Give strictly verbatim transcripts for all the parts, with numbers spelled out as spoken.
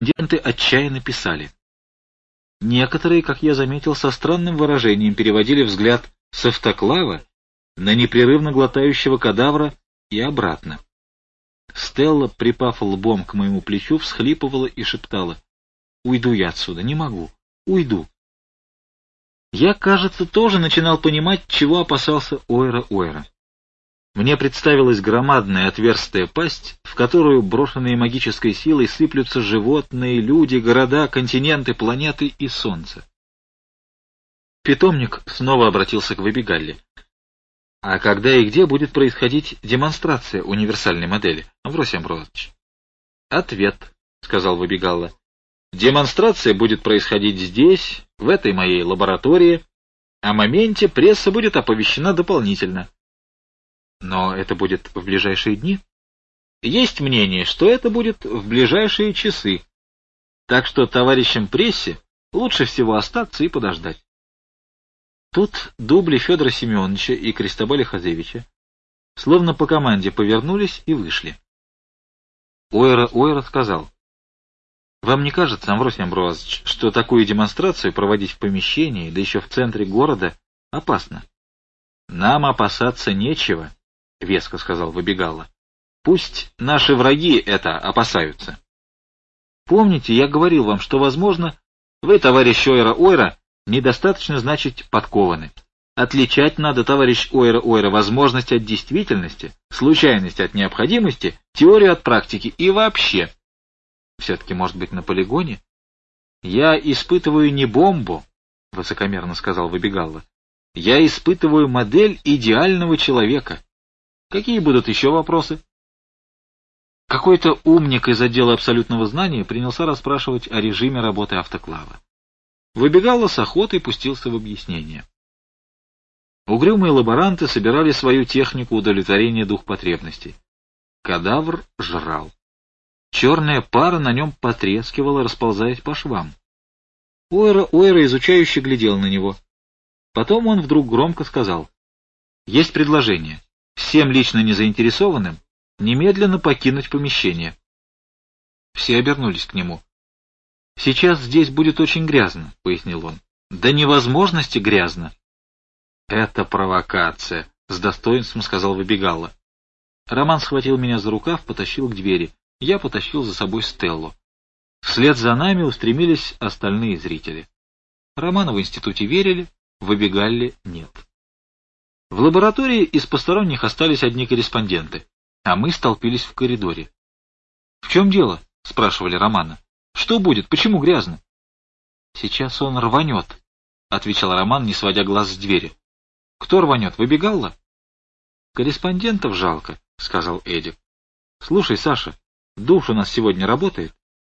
Корреспонденты отчаянно писали. Некоторые, как я заметил, со странным выражением переводили взгляд с автоклава на непрерывно глотающего кадавра и обратно. Стелла, припав лбом к моему плечу, всхлипывала и шептала: «Уйду я отсюда, не могу, уйду». Я, кажется, тоже начинал понимать, чего опасался Ойра-Ойра. Мне представилась громадная отверстая пасть, в которую, брошенные магической силой, сыплются животные, люди, города, континенты, планеты и солнце. Питомник снова обратился к Выбегалле. «А когда и где будет происходить демонстрация универсальной модели, Амвросий Амвросович?» «Ответ», — сказал Выбегалла. «Демонстрация будет происходить здесь, в этой моей лаборатории. О моменте пресса будет оповещена дополнительно». «Но это будет в ближайшие дни?» «Есть мнение, что это будет в ближайшие часы. Так что товарищам прессе лучше всего остаться и подождать». Тут дубли Федора Семеновича и Кристоболя Хазевича словно по команде повернулись и вышли. Ойра-Ойра сказал: «Вам не кажется, Амвросий Амвросович, что такую демонстрацию проводить в помещении, да еще в центре города, опасно?» «Нам опасаться нечего», — веско сказал Выбегалла. «Пусть наши враги это опасаются. Помните, я говорил вам, что, возможно, вы, товарищ Ойра-Ойра, недостаточно, значит, подкованы. Отличать надо, товарищ Ойра-Ойра, возможность от действительности, случайность от необходимости, теорию от практики и вообще. Все-таки, может быть, на полигоне? Я испытываю не бомбу, — высокомерно сказал Выбегалла. Я испытываю модель идеального человека. Какие будут еще вопросы?» Какой-то умник из отдела абсолютного знания принялся расспрашивать о режиме работы автоклава. Выбегалла с охотой пустился в объяснение. Угрюмые лаборанты собирали свою технику удовлетворения двухпотребностей. Кадавр жрал. Черная пара на нем потрескивала, расползаясь по швам. Ойра-Ойра изучающе глядел на него. Потом он вдруг громко сказал: «Есть предложение. Всем лично незаинтересованным немедленно покинуть помещение». Все обернулись к нему. «Сейчас здесь будет очень грязно», — пояснил он. «До невозможности грязно». «Это провокация», — с достоинством сказал Выбегалла. Роман схватил меня за рукав, потащил к двери. Я потащил за собой Стеллу. Вслед за нами устремились остальные зрители. Роману в институте верили, Выбегалле нет. В лаборатории из посторонних остались одни корреспонденты, а мы столпились в коридоре. — В чем дело? — спрашивали Романа. — Что будет? Почему грязно? — Сейчас он рванет, — отвечал Роман, не сводя глаз с двери. — Кто рванет? Выбегалла? — Корреспондентов жалко, — сказал Эдик. — Слушай, Саша, душ у нас сегодня работает?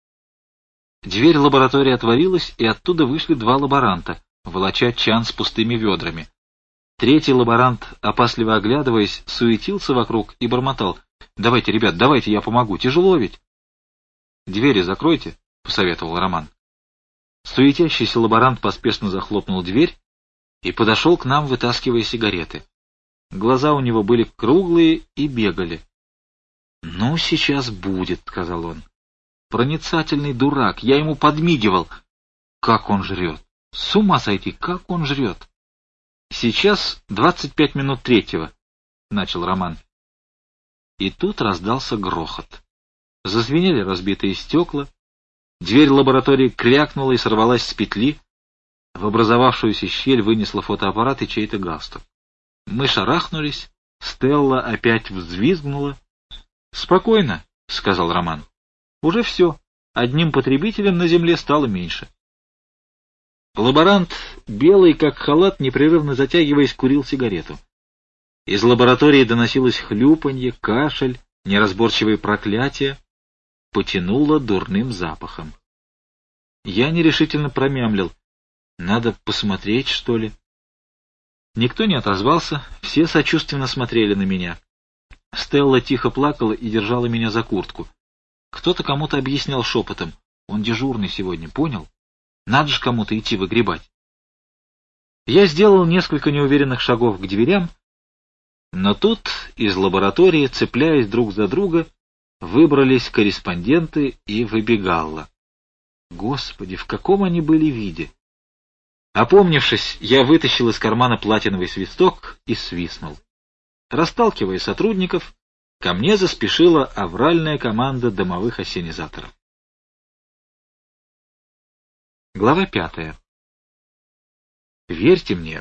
Дверь лаборатории отворилась, и оттуда вышли два лаборанта, волоча чан с пустыми ведрами. Третий лаборант, опасливо оглядываясь, суетился вокруг и бормотал: «Давайте, ребят, давайте, я помогу, тяжело ведь». «Двери закройте», — посоветовал Роман. Суетящийся лаборант поспешно захлопнул дверь и подошел к нам, вытаскивая сигареты. Глаза у него были круглые и бегали. «Ну, сейчас будет», — сказал он. «Проницательный дурак, я ему подмигивал. Как он жрет! С ума сойти, как он жрет!» «Сейчас двадцать пять минут третьего», — начал Роман. И тут раздался грохот. Зазвенели разбитые стекла, дверь лаборатории крякнула и сорвалась с петли, в образовавшуюся щель вынесла фотоаппарат и чей-то галстук. Мы шарахнулись, Стелла опять взвизгнула. «Спокойно», — сказал Роман. «Уже все, одним потребителем на земле стало меньше». Лаборант, белый как халат, непрерывно затягиваясь, курил сигарету. Из лаборатории доносилось хлюпанье, кашель, неразборчивые проклятия. Потянуло дурным запахом. Я нерешительно промямлил: «Надо посмотреть, что ли?» Никто не отозвался, все сочувственно смотрели на меня. Стелла тихо плакала и держала меня за куртку. Кто-то кому-то объяснял шепотом: «Он дежурный сегодня, понял? Надо же кому-то идти выгребать». Я сделал несколько неуверенных шагов к дверям, но тут из лаборатории, цепляясь друг за друга, выбрались корреспонденты и Выбегалла. Господи, в каком они были виде! Опомнившись, я вытащил из кармана платиновый свисток и свистнул. Расталкивая сотрудников, ко мне заспешила авральная команда домовых ассенизаторов. Глава пятая. Верьте мне,